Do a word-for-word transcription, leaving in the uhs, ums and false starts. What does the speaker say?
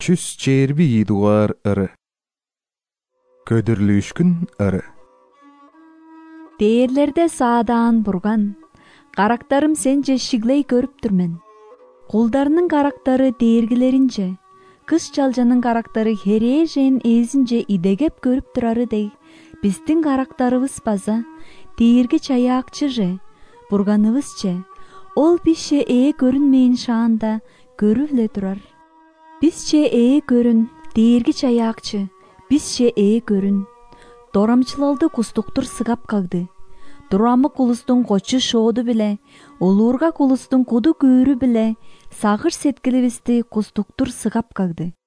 Чүс черби идуар ыры. Көдірлүшкін ыры. Дээрлерде саадаан бурган, карактарым сенже шиглей көрүп турмен. Кулдарынын карактары дээргилеринже, кыз чалжанын карактары хережен эзинже идегеп көрүп турары дей, биздин карактарыбыз база, дээрги чаяакчы бурганыбызче, ол бизче ээ көрүнмейин шаанда көрүп эле турар. Бизче ээ көрүн, дээрги чаяакчы, бизче ээ көрүн. Дорамчылалды кустуктур сыгап калды. Дурамык улустун кочу шооду биле, улуурга улустун куду көөрү биле, сагыр сеткилибизди кустуктур сыгап калды.